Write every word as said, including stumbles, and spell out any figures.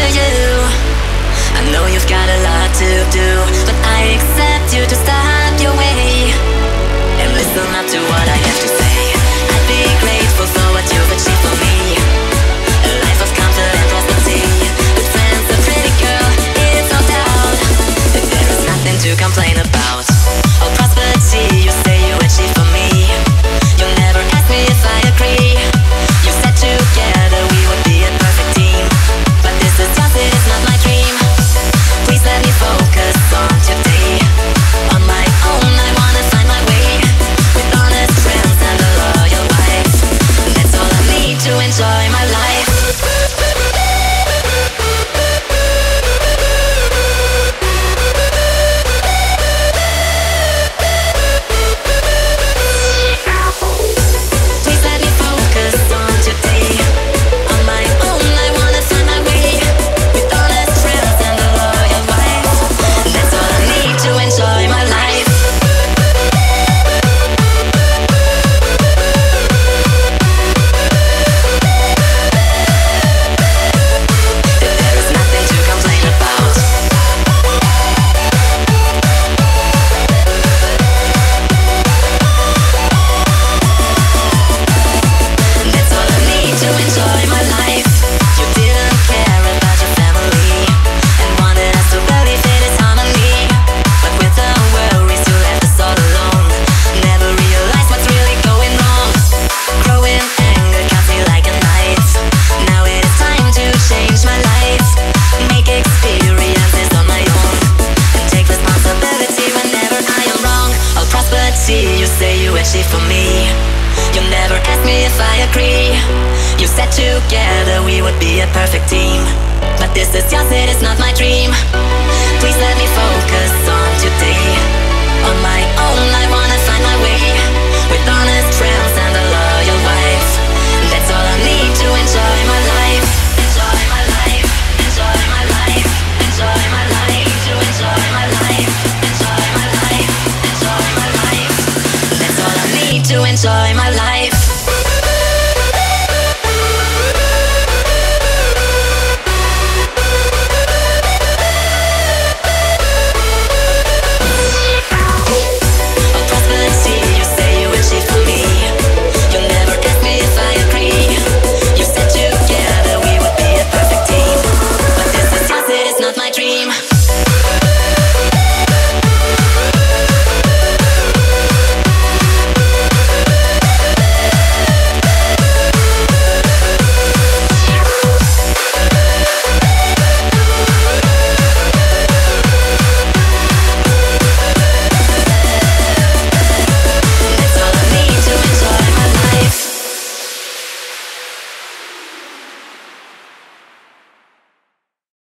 to you. I know you've got a lot to do, but I accept you to stop your way and listen up to what I have to say. I'd be grateful for what you've achieved for me. A life of comfort and prosperity, good friends, a pretty girl, it's no doubt that there is nothing to complain about. Oh, prosperity, you say you achieved for me. You never asked me if I agree. You said together we would be a perfect team, but this is just it, it's not my dream. Please let me focus on today. On my own, I wanna find my way, with honest friends and a loyal wife. That's all I need to enjoy my life. Please let me focus on today. On my own, I wanna find my way, with honest friends and a loyal wife. That's all I need to enjoy my life. There is nothing to complain about. That's all I need to enjoy my life. You didn't care about your family and wanted us to believe in its harmony, but with the worries you left us all alone. Never realized what's really going wrong. Growing anger cuts me like a knife. Now it is time to change my life, make experiences on my own, and take responsibility whenever I am wrong. All prosperity, you say you achieved for me. You never asked me if I agree. You said together we would be a perfect team, but this is just it, it's not my dream. Please let me focus on today. On my own, I wanna find my way, with honest friends